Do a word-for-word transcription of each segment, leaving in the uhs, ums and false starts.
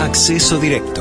Acceso directo.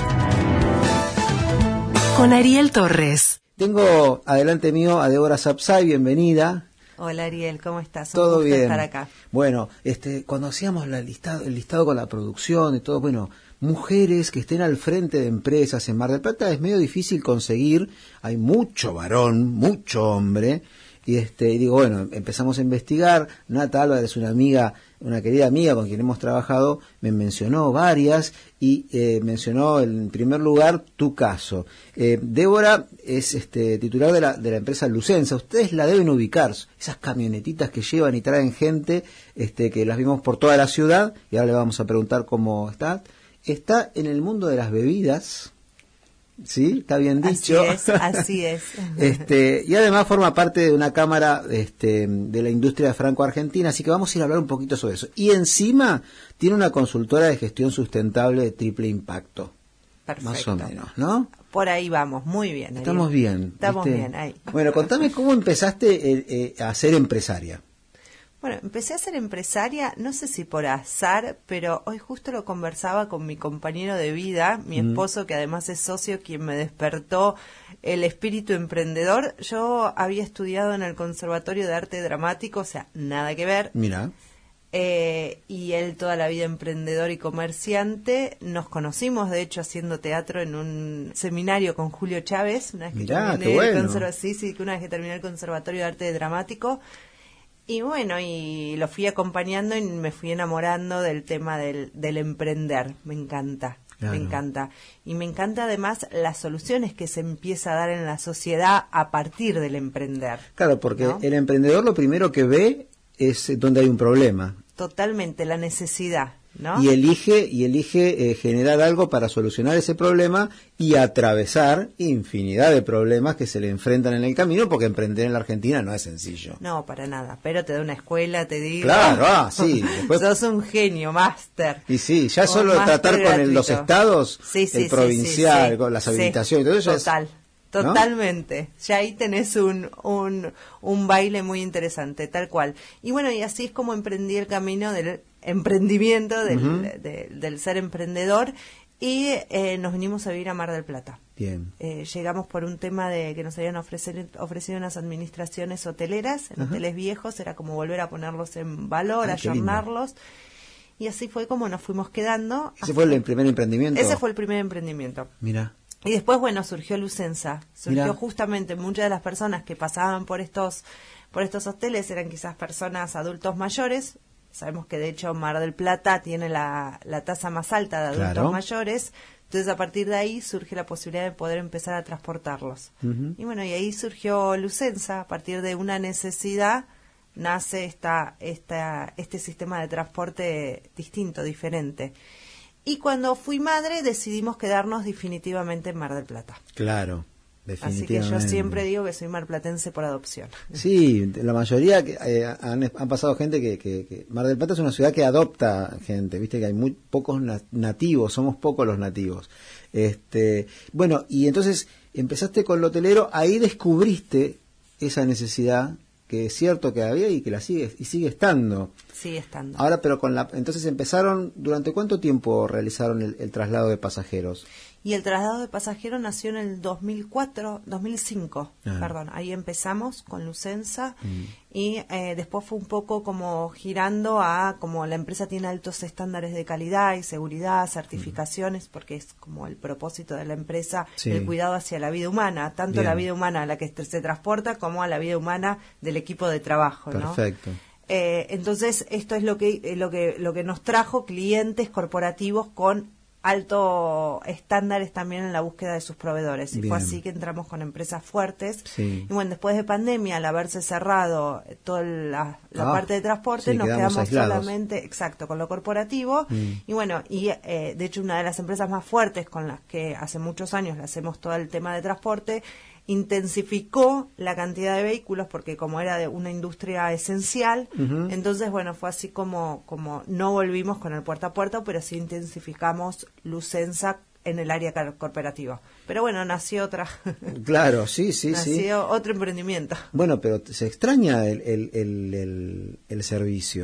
Con Ariel Torres. Tengo adelante mío a Débora Sapsay, bienvenida. Hola Ariel, ¿cómo estás? Un Todo gusto bien. estar acá. Bueno, este, cuando hacíamos la listado, el listado con la producción y todo, bueno, mujeres que estén al frente de empresas en Mar del Plata es medio difícil conseguir. Hay mucho varón, mucho hombre. Y este, y digo, bueno, empezamos a investigar. Nata Álvarez, una amiga, una querida amiga con quien hemos trabajado, me mencionó varias y eh, mencionó en primer lugar tu caso. Eh, Débora es este, titular de la, de la empresa Lucensa. Ustedes la deben ubicar, esas camionetitas que llevan y traen gente, este, que las vimos por toda la ciudad, y ahora le vamos a preguntar cómo está. Está en el mundo de las bebidas. Sí, está bien dicho. Así es, así es. Este, y además forma parte de una cámara este, de la industria franco-argentina, así que vamos a ir a hablar un poquito sobre eso. Y encima tiene una consultora de gestión sustentable de triple impacto. Perfecto. Más o menos, ¿no? Por ahí vamos, muy bien. Estamos Ariel. bien. Estamos ¿viste? bien, ahí. Bueno, contame cómo empezaste eh, eh, a ser empresaria. Bueno, empecé a ser empresaria, no sé si por azar, pero hoy justo lo conversaba con mi compañero de vida, mi Mm. esposo, que además es socio, quien me despertó el espíritu emprendedor. Yo había estudiado en el Conservatorio de Arte Dramático, o sea, nada que ver. Mira. Eh, y él toda la vida emprendedor y comerciante. Nos conocimos, de hecho, haciendo teatro en un seminario con Julio Chávez. Una vez que Mirá, terminé qué bueno. el conserva- sí, sí, que una vez que terminé el Conservatorio de Arte Dramático. Y bueno, y lo fui acompañando y me fui enamorando del tema del, del emprender. Me encanta, Claro. me encanta. Y me encanta además las soluciones que se empieza a dar en la sociedad a partir del emprender. Claro, porque ¿no? el emprendedor lo primero que ve es donde hay un problema. Totalmente, la necesidad, ¿no? Y elige, y elige eh, generar algo para solucionar ese problema y atravesar infinidad de problemas que se le enfrentan en el camino, porque emprender en la Argentina no es sencillo. No, para nada, pero te da una escuela, te digo. Claro, ah, sí. Después, Sos un genio, máster. y sí, ya O solo máster tratar con el- los gratuito. estados, Sí, sí, el sí, provincial, sí, sí. con las Sí, habilitaciones y todo eso. Total, es, ¿no? totalmente. Ya ahí tenés un, un, un baile muy interesante, tal cual. Y bueno, y así es como emprendí el camino del emprendimiento, del, Ujú. de- del ser emprendedor, y eh, nos vinimos a vivir a Mar del Plata. Bien. Eh, llegamos por un tema de que nos habían ofrecer, ofrecido unas administraciones hoteleras, en Ajá. hoteles viejos, era como volver a ponerlos en valor, Ay, qué lindo. ayornarlos, y así fue como nos fuimos quedando. ¿Ese fue el primer emprendimiento? Ese fue el primer emprendimiento. Mira. Y después, bueno, surgió Lucensa. Surgió Mirá. justamente muchas de las personas que pasaban por estos, por estos hoteles eran quizás personas adultos mayores. Sabemos que de hecho Mar del Plata tiene la, la tasa más alta de adultos Claro. mayores. Entonces a partir de ahí surge la posibilidad de poder empezar a transportarlos. Ujú. Y bueno, y ahí surgió Lucensa. A partir de una necesidad nace esta, esta, este sistema de transporte distinto, diferente. Y cuando fui madre decidimos quedarnos definitivamente en Mar del Plata. Claro, Así definitivamente. que yo siempre digo que soy marplatense por adopción. Sí, la mayoría que, eh, han, han pasado gente que, que, que Mar del Plata es una ciudad que adopta gente, viste que hay muy pocos na- nativos, somos pocos los nativos. Este, bueno, y entonces empezaste con lo hotelero, ahí descubriste esa necesidad que es cierto que había y que la sigue y sigue estando. Sigue estando. Ahora, pero con la, entonces empezaron, ¿durante cuánto tiempo realizaron el, el traslado de pasajeros? Y el traslado de pasajeros nació en el dos mil cuatro, dos mil cinco, Ah. perdón. Ahí empezamos con Lucensa Mm. y eh, después fue un poco como girando a como la empresa tiene altos estándares de calidad y seguridad, certificaciones, porque es como el propósito de la empresa, Sí. el cuidado hacia la vida humana, tanto Bien. la vida humana a la que se transporta como a la vida humana del equipo de trabajo, ¿no? Perfecto. Eh, entonces esto es lo que eh, lo que lo que nos trajo clientes corporativos con altos estándares también en la búsqueda de sus proveedores, y Bien. fue así que entramos con empresas fuertes. Sí. Y bueno, después de pandemia, al haberse cerrado eh, toda la, la Ah, parte de transporte, sí, nos quedamos quedamos aislados. solamente, exacto, con lo corporativo. Mm. Y bueno, y eh, de hecho una de las empresas más fuertes con las que hace muchos años le hacemos todo el tema de transporte, intensificó la cantidad de vehículos porque como era de una industria esencial, Ujú. entonces bueno, fue así como como no volvimos con el puerta a puerta, pero sí intensificamos Lucensa en el área car- corporativa. Pero bueno, nació otra Claro, sí, sí, sí. nació otro emprendimiento. Bueno, pero se extraña el, el, el, el, el servicio.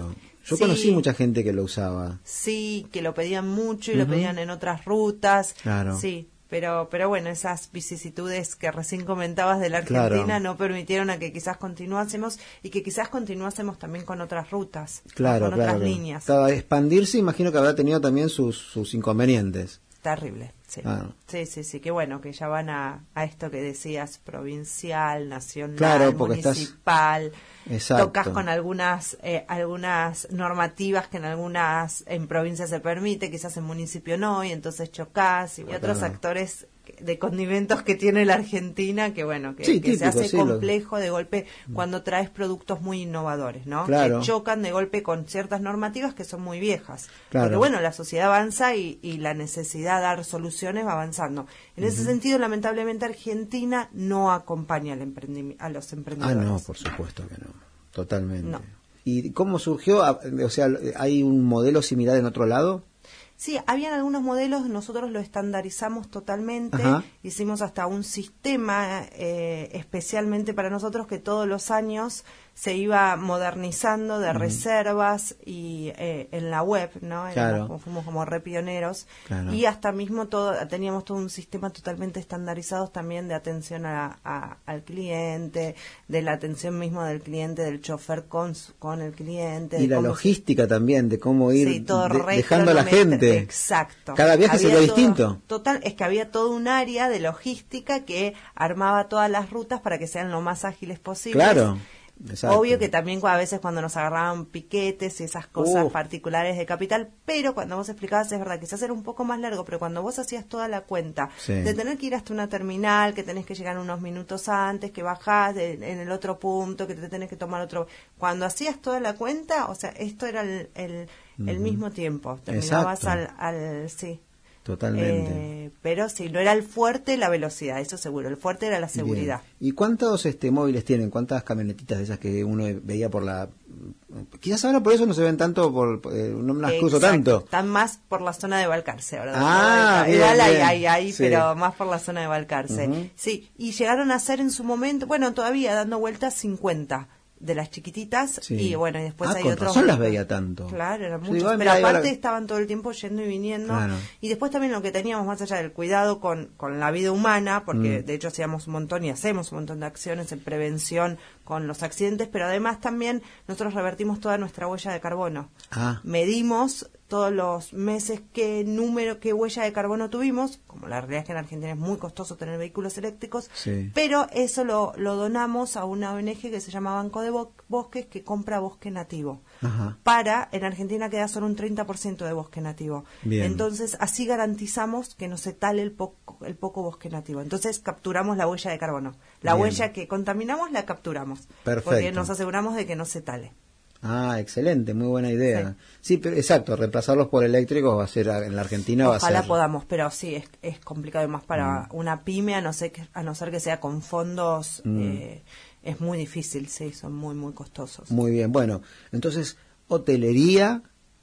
Yo Sí. conocí mucha gente que lo usaba. Sí, que lo pedían mucho y Ujú. lo pedían en otras rutas. Claro. Sí, pero pero bueno, esas vicisitudes que recién comentabas de la Argentina Claro. no permitieron a que quizás continuásemos y que quizás continuásemos también con otras rutas, ¿no? Claro, con claro. otras claro. líneas. Claro, expandirse, imagino que habrá tenido también sus, sus inconvenientes. Terrible, sí. Ah. Sí, sí, sí, que bueno, que ya van a, a esto que decías, provincial, nacional, Claro, porque estás- municipal. Exacto. Tocas con algunas eh, algunas normativas que en algunas en provincias se permite, quizás en municipio no, y entonces chocas y Claro. otros actores de condimentos que tiene la Argentina, que bueno, que, Sí, que se típico, hace sí, lo- complejo de golpe cuando traes productos muy innovadores, ¿no? Claro. Que chocan de golpe con ciertas normativas que son muy viejas. Claro. Porque bueno, la sociedad avanza y, y la necesidad de dar soluciones va avanzando. En ese sentido, lamentablemente, Argentina no acompaña al emprendi- a los Ah, emprendedores. no, por supuesto que no. Totalmente. No. ¿Y cómo surgió? Ah, O sea, ¿hay un modelo similar en otro lado? Sí, habían algunos modelos, nosotros lo estandarizamos totalmente, Ajá. hicimos hasta un sistema eh, especialmente para nosotros que todos los años se iba modernizando de reservas y eh, en la web, ¿no? Éramos Claro. como- fuimos como re pioneros Claro. y hasta mismo todo teníamos todo un sistema totalmente estandarizado también de atención a, a- al cliente, de la atención mismo del cliente, del chofer con su- con el cliente, Y de la cómo se- logística también, de cómo ir Sí, todo de- re dejando a la cronometra- gente. Exacto. Cada viaje Había sería todo- distinto. Total, es que había todo un área de logística que armaba todas las rutas para que sean lo más ágiles posibles. Claro. Exacto. Obvio que también a veces cuando nos agarraban piquetes y esas cosas Uf. particulares de capital, pero cuando vos explicabas, es verdad, quizás era un poco más largo, pero cuando vos hacías toda la cuenta Sí. de tener que ir hasta una terminal, que tenés que llegar unos minutos antes, que bajás de- en el otro punto, que te tenés que tomar otro... Cuando hacías toda la cuenta, o sea, esto era el, el, el mismo tiempo. Terminabas Exacto. al, al... Sí. Totalmente. Eh, pero sí, no era el fuerte la velocidad, eso seguro. El fuerte era la seguridad. Bien. ¿Y cuántos este móviles tienen? ¿Cuántas camionetitas de esas que uno veía por la... Quizás ahora por eso no se ven tanto, por eh, no me las cruzo Exacto. tanto. Están más por la zona de Balcarce, ¿verdad? Ah, No, bien, igual hay, bien. hay, hay, Sí. pero más por la zona de Balcarce. Ujú. Sí, y llegaron a ser en su momento, bueno, todavía dando vueltas cincuenta de las chiquititas Sí. y bueno, y después Ah, hay con otros. razón las veía tanto. Claro, eran Yo muchos, digo, ay, pero mira, ahí va aparte la- estaban todo el tiempo yendo y viniendo. Claro. Y después también lo que teníamos más allá del cuidado con, con la vida humana, porque Mm. de hecho hacíamos un montón y hacemos un montón de acciones en prevención con los accidentes, pero además también nosotros revertimos toda nuestra huella de carbono. Ah, Medimos todos los meses qué número, qué huella de carbono tuvimos, como la realidad es que en Argentina es muy costoso tener vehículos eléctricos, Sí. pero eso lo, lo donamos a una O N G que se llama Banco de Bo- Bosques, que compra bosque nativo. ajá. Para, en Argentina queda solo un treinta por ciento de bosque nativo. Bien. Entonces, así garantizamos que no se tale el poco, el poco bosque nativo. Entonces, capturamos la huella de carbono. La Bien. huella que contaminamos, la capturamos. Perfecto. Porque nos aseguramos de que no se tale. Ah, excelente, muy buena idea. Sí, pero exacto, reemplazarlos por eléctricos va a ser, en la Argentina va a ser... Ojalá podamos, pero sí, es, es complicado y más para Mm. una pyme, a no ser que, a no ser que sea con fondos, Mm. eh, es muy difícil, sí, son muy, muy costosos. Muy bien, bueno, entonces, hotelería,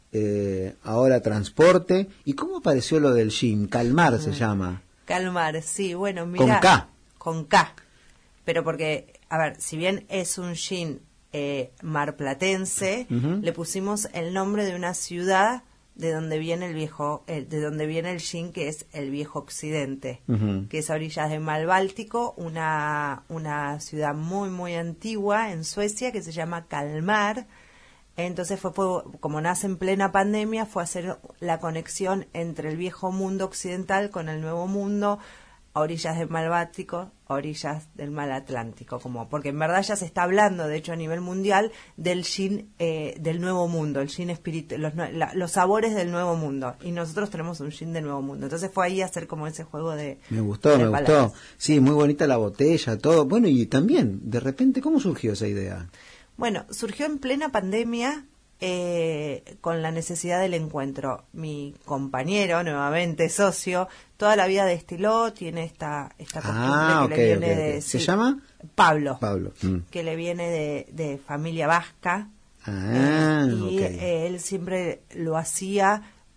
eh, ahora transporte, ¿y cómo apareció lo del gym? Calmar se llama. Calmar, sí, bueno, mira. Con K. Con K. Pero porque, a ver, si bien es un gin eh, marplatense, Ujú. le pusimos el nombre de una ciudad de donde viene el viejo, eh, de donde viene el gin, que es el viejo occidente, Ujú. que es a orillas del mar Báltico, una, una ciudad muy, muy antigua en Suecia que se llama Kalmar. Entonces fue, fue, como nace en plena pandemia, fue hacer la conexión entre el viejo mundo occidental con el nuevo mundo, a orillas del mar Báltico, a orillas del mar Atlántico, como porque en verdad ya se está hablando, de hecho a nivel mundial, del gin eh, del nuevo mundo, el gin espíritu, los, nue- la- los sabores del nuevo mundo, y nosotros tenemos un gin del nuevo mundo. Entonces fue ahí a hacer como ese juego de Me gustó, de me palabras. gustó. Sí, muy bonita la botella, todo. Bueno, y también, de repente, ¿cómo surgió esa idea? Bueno, surgió en plena pandemia eh, con la necesidad del encuentro. Mi compañero, nuevamente socio, toda la vida destiló, tiene esta, esta costumbre Ah, que ok, le viene ok, de... ok. ¿Se sí, llama? Pablo. Pablo. Mm. Que le viene de, de familia vasca. Ah, Eh, y ok. eh, él siempre lo hacía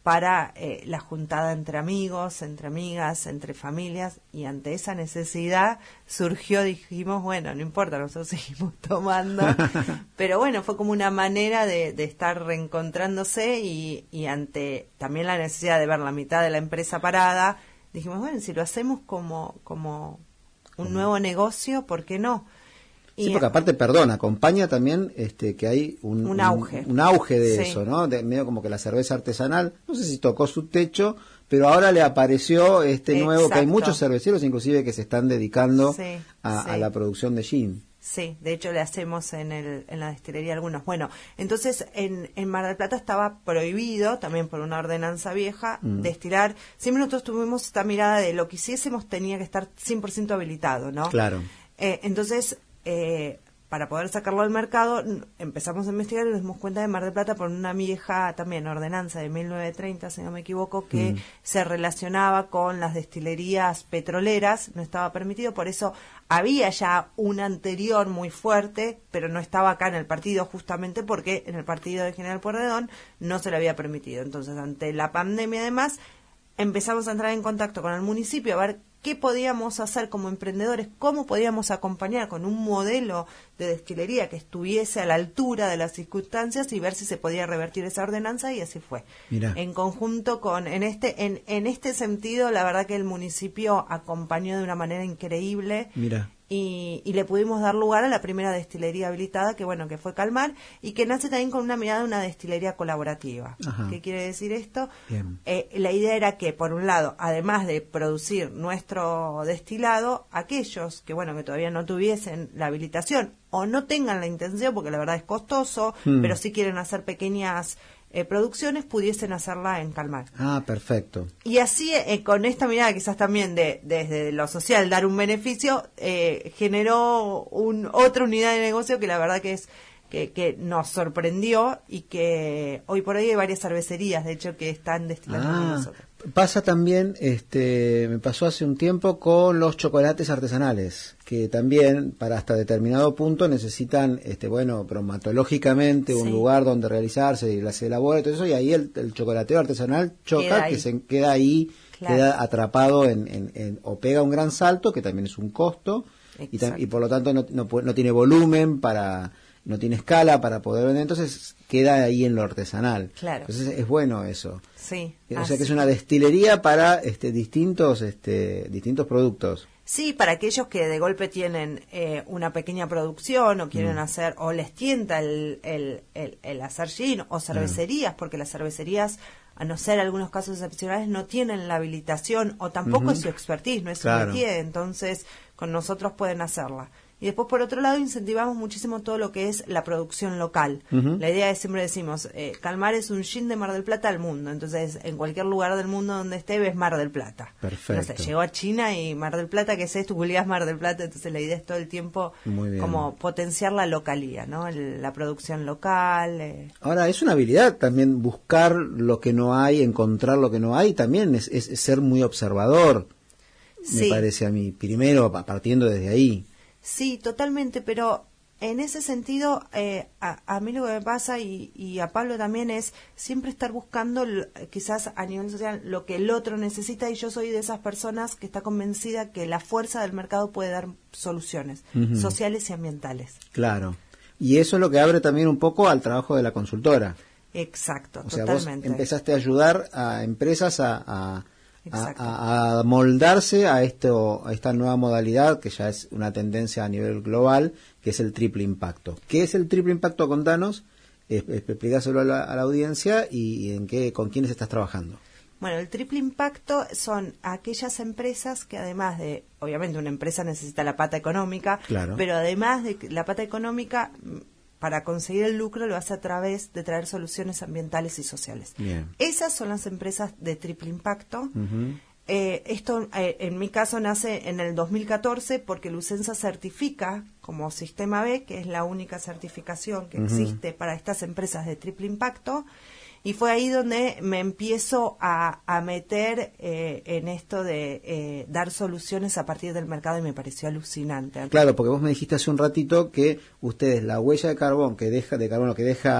para eh, la juntada entre amigos, entre amigas, entre familias, y ante esa necesidad surgió, dijimos, bueno, no importa, nosotros seguimos tomando, pero bueno, fue como una manera de, de estar reencontrándose y, y ante también la necesidad de ver la mitad de la empresa parada, dijimos, bueno, si lo hacemos como, como un nuevo negocio, ¿por qué no? Sí, porque aparte, perdón, acompaña también este que hay un, un auge un, un auge de sí. eso, ¿no? De, medio como que la cerveza artesanal, no sé si tocó su techo, pero ahora le apareció este Exacto. nuevo, que hay muchos cerveceros inclusive que se están dedicando sí, a, sí. a la producción de gin. Sí, de hecho le hacemos en, el, en la destilería algunos. Bueno, entonces en, en Mar del Plata estaba prohibido, también por una ordenanza vieja, mm. destilar. Siempre nosotros tuvimos esta mirada de lo que hiciésemos tenía que estar cien por ciento habilitado, ¿no? Claro. Eh, entonces... Eh, para poder sacarlo al mercado, empezamos a investigar y nos dimos cuenta de Mar del Plata por una vieja también ordenanza de mil novecientos treinta, si no me equivoco, que mm. se relacionaba con las destilerías petroleras, no estaba permitido, por eso había ya una anterior muy fuerte, pero no estaba acá en el partido justamente porque en el partido de General Pueyrredón no se le había permitido. Entonces, ante la pandemia además, empezamos a entrar en contacto con el municipio a ver qué podíamos hacer como emprendedores, cómo podíamos acompañar con un modelo de destilería que estuviese a la altura de las circunstancias y ver si se podía revertir esa ordenanza, y así fue. Mirá. En conjunto con, en este, en, en este sentido, la verdad que el municipio acompañó de una manera increíble. Mirá. Y, y le pudimos dar lugar a la primera destilería habilitada, que bueno, que fue Calmar, y que nace también con una mirada de una destilería colaborativa. Ajá. ¿Qué quiere decir esto? Eh, la idea era que, por un lado, además de producir nuestro destilado, aquellos que bueno que todavía no tuviesen la habilitación o no tengan la intención, porque la verdad es costoso, hmm. pero sí quieren hacer pequeñas Eh, producciones, pudiesen hacerla en Calmar. Ah, perfecto. Y así, eh, con esta mirada quizás también de desde lo social, dar un beneficio, eh, generó un, otra unidad de negocio que la verdad que es que, que nos sorprendió, y que hoy por hoy hay varias cervecerías, de hecho, que están destilando ah, con nosotros. Pasa también, este, me pasó hace un tiempo con los chocolates artesanales, que también para hasta determinado punto necesitan, este, bueno, bromatológicamente un sí. lugar donde realizarse y se elabora y todo eso, y ahí el, el chocolateo artesanal choca, que se queda ahí, claro. queda atrapado en, en, en, o pega un gran salto, que también es un costo, y, y por lo tanto no, no, no tiene volumen para... no tiene escala para poder vender, entonces queda ahí en lo artesanal. Claro. Entonces es bueno eso. Sí. O sea que es una destilería para este distintos este distintos productos. Sí, para aquellos que de golpe tienen eh, una pequeña producción o quieren mm. hacer, o les tienta el, el, el, el hacer gin, o cervecerías, ah. porque las cervecerías, a no ser algunos casos excepcionales, no tienen la habilitación o tampoco uh-huh. es su expertise, no es claro. su métier, entonces con nosotros pueden hacerla. Y después, por otro lado, incentivamos muchísimo todo lo que es la producción local. Uh-huh. La idea es, siempre decimos, eh, Calmar es un gin de Mar del Plata al mundo. Entonces, en cualquier lugar del mundo donde esté, ves Mar del Plata. Perfecto. No sé, llegó a China y Mar del Plata, ¿qué es esto? Googleás Mar del Plata. Entonces, la idea es todo el tiempo como potenciar la localía, ¿no? El, la producción local. Eh. Ahora, es una habilidad también buscar lo que no hay, encontrar lo que no hay. También es, es, es ser muy observador, sí. me parece a mí. Primero, partiendo desde ahí. Sí, totalmente, pero en ese sentido, eh, a, a mí lo que me pasa, y, y a Pablo también, es siempre estar buscando, quizás a nivel social, lo que el otro necesita, y yo soy de esas personas que está convencida que la fuerza del mercado puede dar soluciones uh-huh. sociales y ambientales. Claro, y eso es lo que abre también un poco al trabajo de la consultora. Exacto, o sea, totalmente. Vos empezaste a ayudar a empresas a... a A, a, a moldarse a esto, a esta nueva modalidad que ya es una tendencia a nivel global, que es el triple impacto. ¿Qué es el triple impacto? Contanos, eh, explícaselo a la, a la audiencia y, y en qué, con quiénes estás trabajando. Bueno, el triple impacto son aquellas empresas que, además de, obviamente una empresa necesita la pata económica, claro. pero además de la pata económica, para conseguir el lucro lo hace a través de traer soluciones ambientales y sociales. Bien. Esas son las empresas de triple impacto. Uh-huh. Eh, esto, eh, en mi caso, nace en el dos mil catorce porque Lucensa certifica como Sistema B, que es la única certificación que uh-huh. existe para estas empresas de triple impacto. Y fue ahí donde me empiezo a, a meter eh, en esto de eh, dar soluciones a partir del mercado, y me pareció alucinante. Claro, porque vos me dijiste hace un ratito que ustedes, la huella de carbón que deja de carbono que deja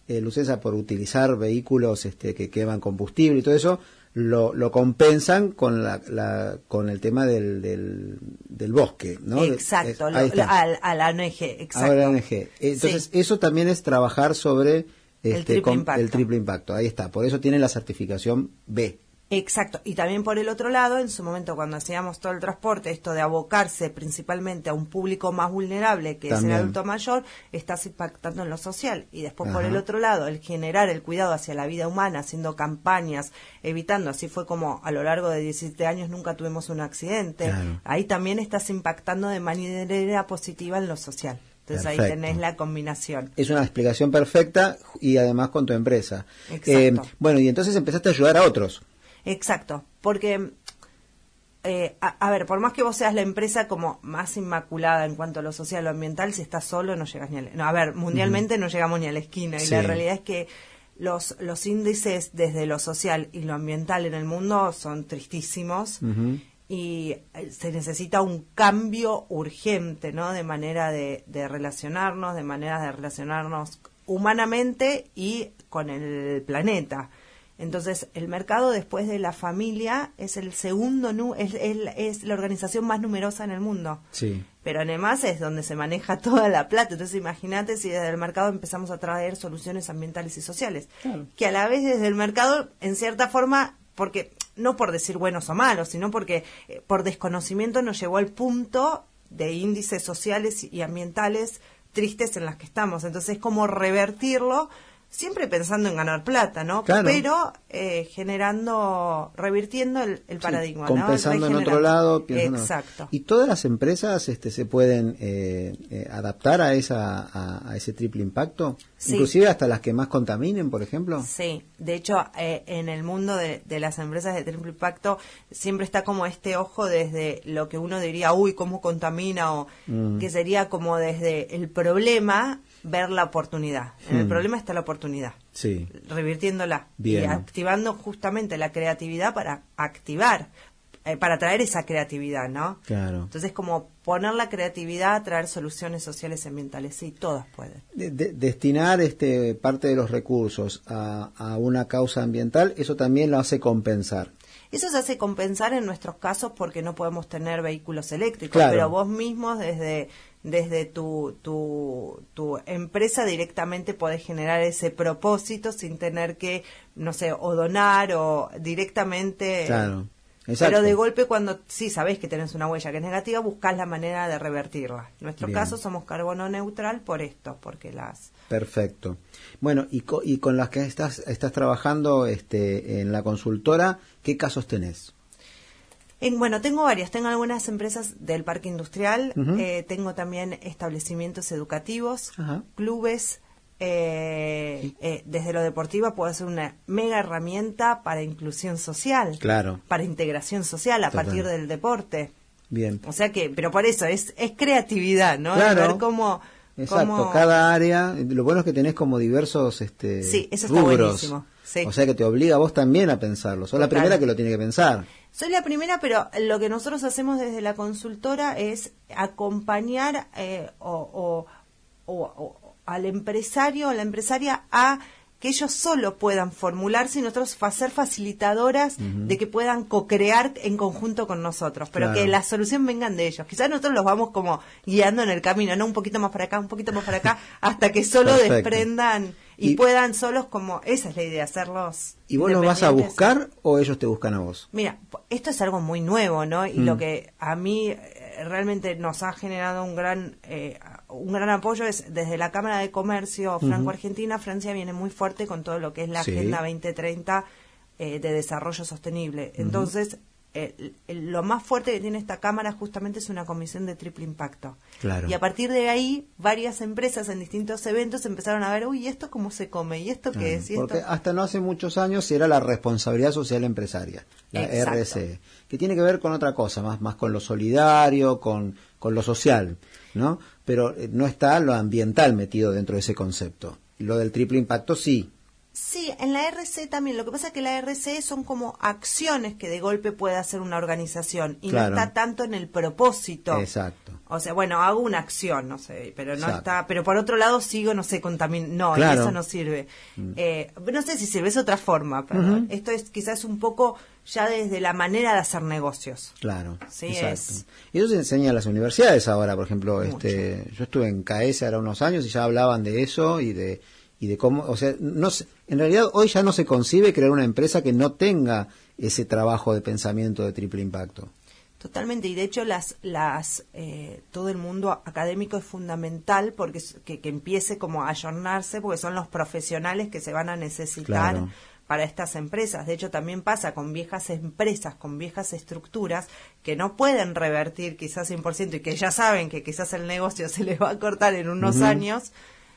eh, Lucenza, por utilizar vehículos este, que queman combustible y todo eso, lo, lo compensan con la, la con el tema del, del, del bosque, ¿no? Exacto, es, lo, lo, a, a la O N G, exacto. A la O N G. Entonces, sí. Eso también es trabajar sobre este, el, triple con, impacto. el triple impacto. Ahí está, por eso tiene la certificación B. Exacto, y también por el otro lado, en su momento cuando hacíamos todo el transporte, esto de abocarse principalmente a un público más vulnerable, que también es el adulto mayor, estás impactando en lo social. Y después, ajá, por el otro lado, el generar el cuidado hacia la vida humana, haciendo campañas, evitando, así fue como a lo largo de diecisiete años nunca tuvimos un accidente, claro. Ahí también estás impactando de manera positiva en lo social. Entonces perfecto. Ahí tenés la combinación. Es una explicación perfecta y además con tu empresa. Exacto. Eh, bueno, y entonces empezaste a ayudar a otros. Exacto, porque, eh, a, a ver, por más que vos seas la empresa como más inmaculada en cuanto a lo social o ambiental, si estás solo no llegas ni a la, no, a ver, mundialmente uh-huh. no llegamos ni a la esquina, y sí. La realidad es que los, los índices desde lo social y lo ambiental en el mundo son tristísimos, uh-huh. Y se necesita un cambio urgente, ¿no? De manera de, de relacionarnos, de manera de relacionarnos humanamente y con el planeta. Entonces, el mercado después de la familia es el segundo, nu- es, es, es la organización más numerosa en el mundo. Sí. Pero además es donde se maneja toda la plata. Entonces, imagínate si desde el mercado empezamos a traer soluciones ambientales y sociales. Claro. Que a la vez desde el mercado, en cierta forma, porque no por decir buenos o malos, sino porque eh, por desconocimiento nos llevó al punto de índices sociales y ambientales tristes en las que estamos. Entonces, es como revertirlo, siempre pensando en ganar plata, ¿no? Claro. Pero eh, generando, revirtiendo el, el paradigma, sí, compensando, ¿no? En otro lado. Exacto. No. Y todas las empresas este, se pueden eh, eh, adaptar a esa a, a ese triple impacto, sí. Inclusive hasta las que más contaminen, por ejemplo. Sí, de hecho, eh, en el mundo de, de las empresas de triple impacto siempre está como este ojo desde lo que uno diría, uy, cómo contamina, o mm. que sería como desde el problema ver la oportunidad. En hmm. el problema está la oportunidad. Sí. Revirtiéndola. Bien. Y activando justamente la creatividad para activar, eh, para traer esa creatividad, ¿no? Claro. Entonces, como poner la creatividad a traer soluciones sociales y ambientales. Sí, todas pueden. De, de, destinar este parte de los recursos a, a una causa ambiental, eso también lo hace compensar. Eso se hace compensar en nuestros casos porque no podemos tener vehículos eléctricos, claro. Pero vos mismos desde desde tu, tu tu empresa directamente podés generar ese propósito sin tener que, no sé, o donar o directamente. Claro. Exacto. Pero de golpe cuando sí sabés que tenés una huella que es negativa, buscás la manera de revertirla. En nuestro Bien. caso somos carbono neutral por esto, porque las... Perfecto. Bueno, y, co- y con las que estás estás trabajando este, en la consultora, ¿qué casos tenés? En, bueno, tengo varias. Tengo algunas empresas del parque industrial, uh-huh. eh, tengo también establecimientos educativos, uh-huh. clubes. Eh, eh, desde lo deportivo puede ser una mega herramienta para inclusión social, claro, para integración social a Total. Partir del deporte. Bien. O sea que, pero por eso es es creatividad, ¿no? Claro. Ver cómo, Exacto. cómo... Cada área, lo bueno es que tenés como diversos este, sí, eso está rubros. Buenísimo. Sí. O sea que te obliga a vos también a pensarlo. Sos la primera que lo tiene que pensar. Soy la primera, pero lo que nosotros hacemos desde la consultora es acompañar eh, o, o, o, o al empresario o la empresaria a que ellos solo puedan formularse y nosotros ser facilitadoras uh-huh. de que puedan co-crear en conjunto con nosotros, pero claro. que la solución vengan de ellos. Quizás nosotros los vamos como guiando en el camino, no un poquito más para acá, un poquito más para acá, hasta que solo Perfecto. Desprendan y, y puedan solos como, esa es la idea, hacerlos. ¿Y vos los vas a buscar o ellos te buscan a vos? Mira, esto es algo muy nuevo, ¿no? Y mm. lo que a mí realmente nos ha generado un gran eh, un gran apoyo es desde la Cámara de Comercio Franco-Argentina. Uh-huh. Francia viene muy fuerte con todo lo que es la sí. Agenda veinte treinta eh, de Desarrollo Sostenible. Uh-huh. Entonces, eh, lo más fuerte que tiene esta Cámara justamente es una comisión de triple impacto. Claro. Y a partir de ahí, varias empresas en distintos eventos empezaron a ver, uy, ¿y esto cómo se come? ¿Y esto qué uh-huh. es? ¿Y Porque esto? hasta no hace muchos años era la responsabilidad social empresaria, la Exacto. R S E, que tiene que ver con otra cosa, más, más con lo solidario, con, con lo social, ¿no? Pero no está lo ambiental metido dentro de ese concepto. Lo del triple impacto sí. Sí, en la R C también. Lo que pasa es que la R C son como acciones que de golpe puede hacer una organización y claro. no está tanto en el propósito. Exacto. O sea, bueno, hago una acción, no sé, pero no Exacto. está. Pero por otro lado sigo, no sé, contamin. No, claro. eso no sirve. Mm. Eh, no sé si sirve, es otra forma. Perdón. Uh-huh. Esto es quizás un poco ya desde la manera de hacer negocios. Claro. Sí, exacto. es. Y eso se enseña en las universidades ahora, por ejemplo. este Yo estuve en K S ahora unos años y ya hablaban de eso y de y de cómo, o sea, no se, en realidad hoy ya no se concibe crear una empresa que no tenga ese trabajo de pensamiento de triple impacto. Totalmente, y de hecho las las eh, todo el mundo académico es fundamental porque que, que empiece como a ayornarse, porque son los profesionales que se van a necesitar claro. para estas empresas. De hecho también pasa con viejas empresas, con viejas estructuras que no pueden revertir quizás cien por ciento y que ya saben que quizás el negocio se les va a cortar en unos uh-huh. años.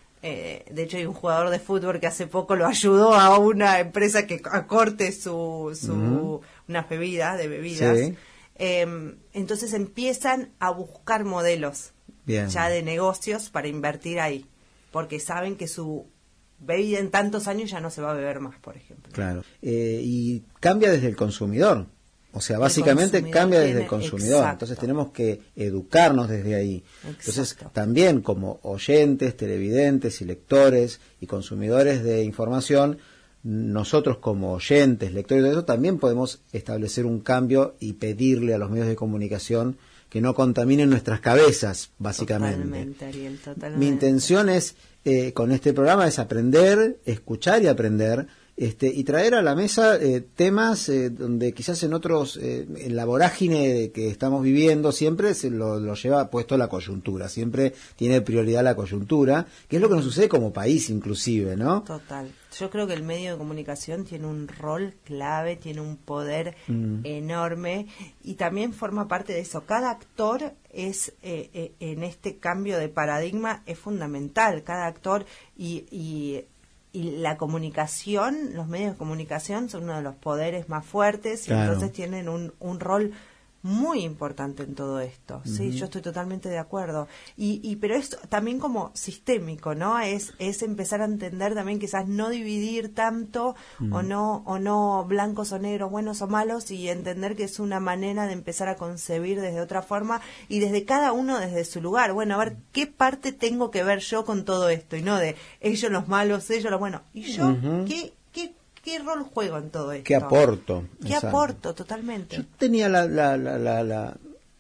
Eh, de hecho hay un jugador de fútbol que hace poco lo ayudó a una empresa que acorte su, su uh-huh. unas bebidas de bebidas. Sí. Eh, entonces empiezan a buscar modelos Bien. ya de negocios para invertir ahí, porque saben que su bebida en tantos años ya no se va a beber más, por ejemplo. Claro. Eh, y cambia desde el consumidor. O sea, básicamente cambia desde tiene, el consumidor. Exacto. Entonces tenemos que educarnos desde ahí. Exacto. Entonces también como oyentes, televidentes y lectores y consumidores de información, nosotros como oyentes, lectores de eso, también podemos establecer un cambio y pedirle a los medios de comunicación que no contaminen nuestras cabezas, básicamente. Totalmente, Ariel, totalmente. Mi intención es, eh, con este programa, es aprender, escuchar y aprender, este, y traer a la mesa eh, temas eh, donde quizás en otros, eh, en la vorágine que estamos viviendo, siempre se lo, lo lleva puesto la coyuntura, siempre tiene prioridad la coyuntura, que es lo que nos sucede como país inclusive, ¿no? Total. Yo creo que el medio de comunicación tiene un rol clave, tiene un poder mm. enorme y también forma parte de eso. Cada actor es, eh, eh, en este cambio de paradigma, es fundamental. Cada actor y, y, y la comunicación, los medios de comunicación son uno de los poderes más fuertes y claro. entonces tienen un, un rol muy importante en todo esto. Sí, uh-huh. yo estoy totalmente de acuerdo. Y, y pero es también como sistémico, ¿no? Es es empezar a entender también quizás no dividir tanto uh-huh. o no o no blancos o negros, buenos o malos y entender que es una manera de empezar a concebir desde otra forma y desde cada uno desde su lugar. Bueno, a ver qué parte tengo que ver yo con todo esto y no de ellos los malos, ellos los buenos. Y yo uh-huh. qué qué ¿Qué rol juego en todo esto? ¿Qué aporto? ¿Qué Exacto. aporto? Totalmente. Yo tenía la, la, la, la, la...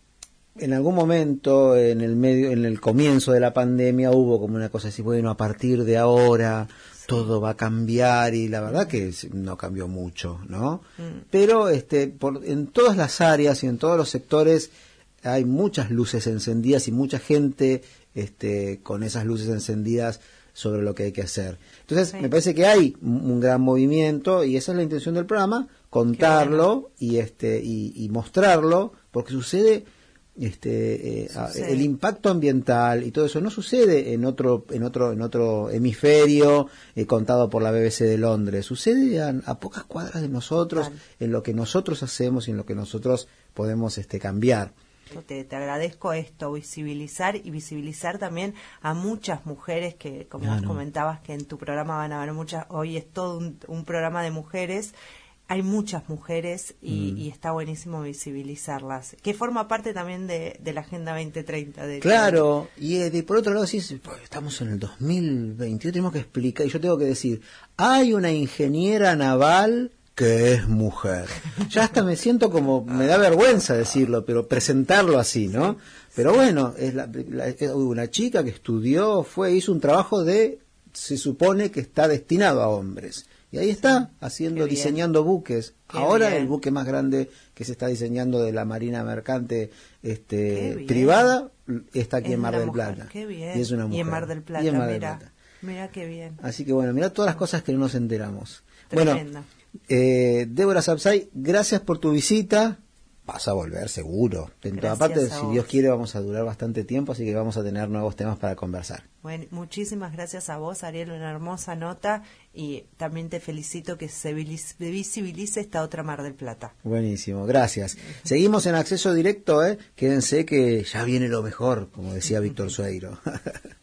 En algún momento, en el medio, en el comienzo de la pandemia, hubo como una cosa así, bueno, a partir de ahora sí. todo va a cambiar, y la verdad que no cambió mucho, ¿no? Mm. Pero este, por, en todas las áreas y en todos los sectores hay muchas luces encendidas y mucha gente este, con esas luces encendidas sobre lo que hay que hacer. Entonces, sí. me parece que hay un gran movimiento y esa es la intención del programa, contarlo bueno. y este y, y mostrarlo, porque sucede este eh, sucede. el impacto ambiental y todo eso no sucede en otro en otro en otro hemisferio eh, contado por la B B C de Londres, sucede a, a pocas cuadras de nosotros, Total. en lo que nosotros hacemos y en lo que nosotros podemos este cambiar. Te, te agradezco esto, visibilizar y visibilizar también a muchas mujeres que, como claro. vos comentabas, que en tu programa van a haber muchas, hoy es todo un, un programa de mujeres, hay muchas mujeres y, mm. y está buenísimo visibilizarlas, que forma parte también de, de la Agenda veinte treinta. De claro, que... y eh, de, por otro lado, sí, estamos en el dos mil veintidós, tenemos que explicar, y yo tengo que decir, hay una ingeniera naval que es mujer. Ya hasta me siento como, me da vergüenza decirlo, pero presentarlo así, ¿no? Pero bueno, es, la, la, es una chica que estudió, fue, hizo un trabajo de, se supone que está destinado a hombres. Y ahí está, haciendo, diseñando buques. Qué Ahora bien. El buque más grande que se está diseñando de la Marina Mercante este, privada está aquí es en Mar del mujer. Plata. Qué bien. Y es una mujer. Y en Mar del Plata, Mar del mira, Plata. Mira qué bien. Así que bueno, mira todas las cosas que no nos enteramos. Tremenda. Bueno, Eh, Débora Sapsay, gracias por tu visita. Vas a volver seguro. En toda parte, si Dios quiere, vamos a durar bastante tiempo, así que vamos a tener nuevos temas para conversar. Bueno, muchísimas gracias a vos, Ariel, una hermosa nota, y también te felicito que se visibilice esta otra Mar del Plata. Buenísimo, gracias. Seguimos en acceso directo, ¿eh? Quédense que ya viene lo mejor, como decía Víctor Sueiro.